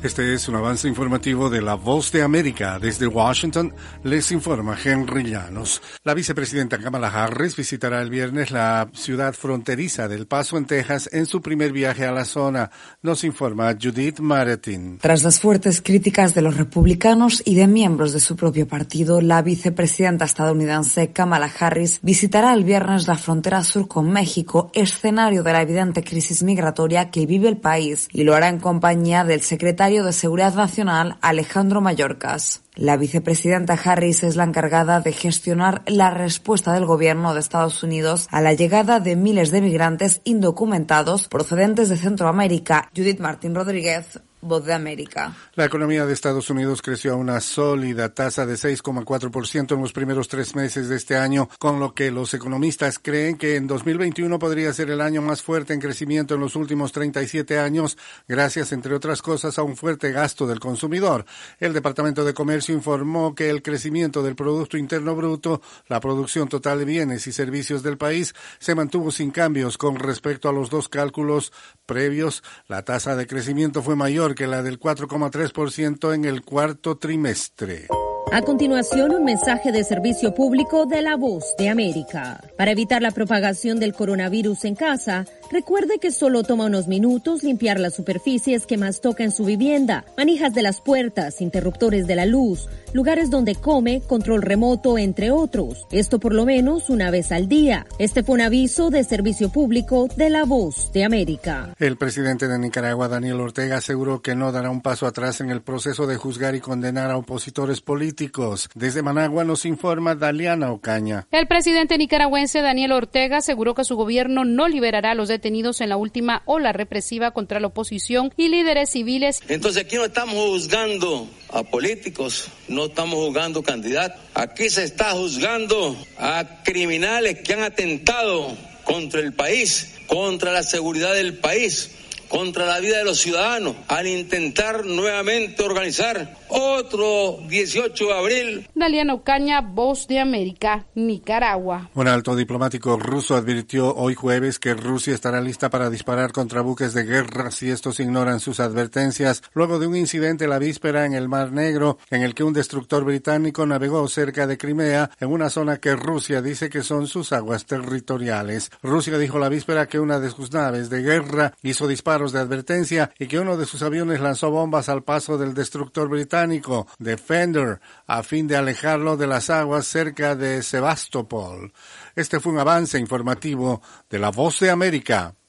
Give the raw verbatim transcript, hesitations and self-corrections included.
Este es un avance informativo de La Voz de América. Desde Washington les informa Henry Llanos. La vicepresidenta Kamala Harris visitará el viernes la ciudad fronteriza de El Paso, en Texas, en su primer viaje a la zona. Nos informa Judith Martin. Tras las fuertes críticas de los republicanos y de miembros de su propio partido, la vicepresidenta estadounidense Kamala Harris visitará el viernes la frontera sur con México, escenario de la evidente crisis migratoria que vive el país, y lo hará en compañía del secretario de Seguridad Nacional, Alejandro Mayorkas. La vicepresidenta Harris es la encargada de gestionar la respuesta del gobierno de Estados Unidos a la llegada de miles de migrantes indocumentados procedentes de Centroamérica. Judith Martín Rodríguez, Voz de América. La economía de Estados Unidos creció a una sólida tasa de seis coma cuatro por ciento en los primeros tres meses de este año, con lo que los economistas creen que en dos mil veintiuno podría ser el año más fuerte en crecimiento en los últimos treinta y siete años, gracias, entre otras cosas, a un fuerte gasto del consumidor. El Departamento de Comercio informó que el crecimiento del Producto Interno Bruto, la producción total de bienes y servicios del país, se mantuvo sin cambios con respecto a los dos cálculos previos. La tasa de crecimiento fue mayor que la del cuatro coma tres por ciento en el cuarto trimestre. A continuación, un mensaje de servicio público de La Voz de América. Para evitar la propagación del coronavirus en casa, recuerde que solo toma unos minutos limpiar las superficies que más toca en su vivienda, manijas de las puertas, interruptores de la luz, lugares donde come, control remoto, entre otros. Esto por lo menos una vez al día. Este fue un aviso de servicio público de La Voz de América. El presidente de Nicaragua, Daniel Ortega, aseguró que no dará un paso atrás en el proceso de juzgar y condenar a opositores políticos. Desde Managua nos informa Daliana Ocaña. El presidente nicaragüense Daniel Ortega aseguró que su gobierno no liberará a los detenidos en la última ola represiva contra la oposición y líderes civiles. Entonces aquí no estamos juzgando a políticos, no estamos juzgando candidatos. Aquí se está juzgando a criminales que han atentado contra el país, contra la seguridad del país, contra la vida de los ciudadanos, al intentar nuevamente organizar otro dieciocho de abril. Daliana Ocaña, Voz de América, Nicaragua. Un alto diplomático ruso advirtió hoy jueves que Rusia estará lista para disparar contra buques de guerra si estos ignoran sus advertencias, luego de un incidente la víspera en el Mar Negro, en el que un destructor británico navegó cerca de Crimea, en una zona que Rusia dice que son sus aguas territoriales. Rusia dijo la víspera que una de sus naves de guerra hizo disparos de advertencia y que uno de sus aviones lanzó bombas al paso del destructor británico Defender a fin de alejarlo de las aguas cerca de Sebastopol. Este fue un avance informativo de La Voz de América.